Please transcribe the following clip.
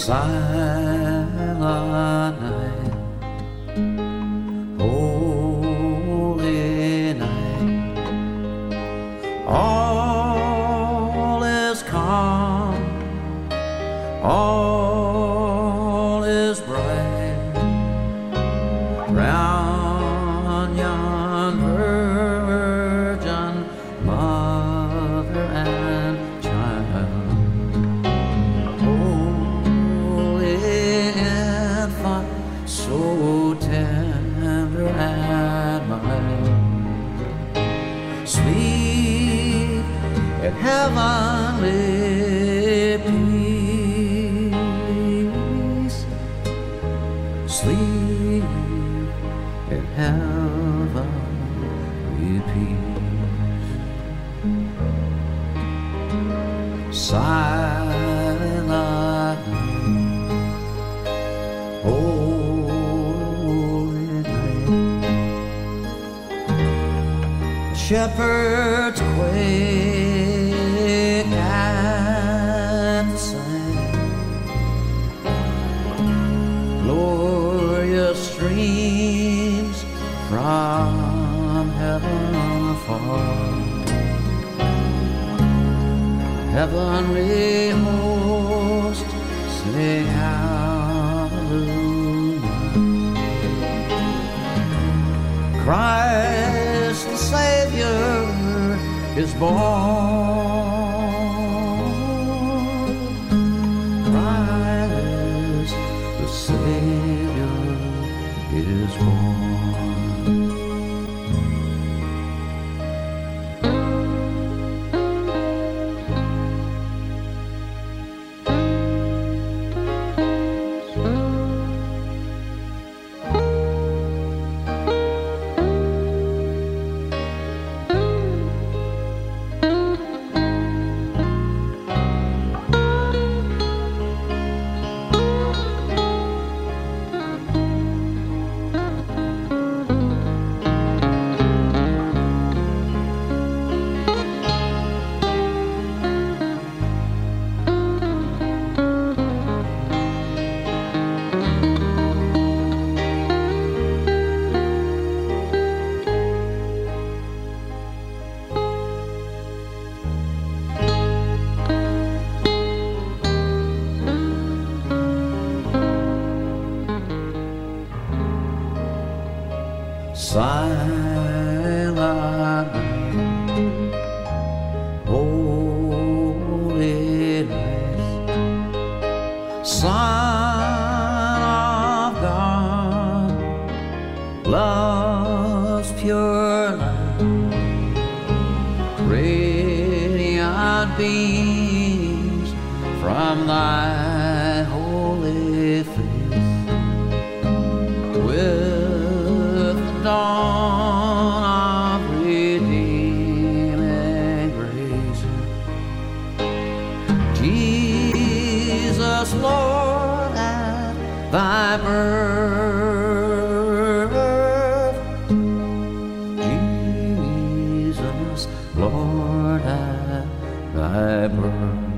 Silent night, holy night, all is calm, all is bright, round yon virgin mother and child. So tender and mild, sweet and heavenly peace, sweet and heavenly peace. Silent shepherds quake at the sound, glorious streams from heaven fall, heavenly host sing hallelujah. Christ the Savior is born. Christ the Savior is born. Silent night, holy night, Son of God, love's pure light, radiant beams from thy holy face, with the dawn of redeeming grace. Jesus, Lord, at thy birth, Jesus, Lord, at thy birth.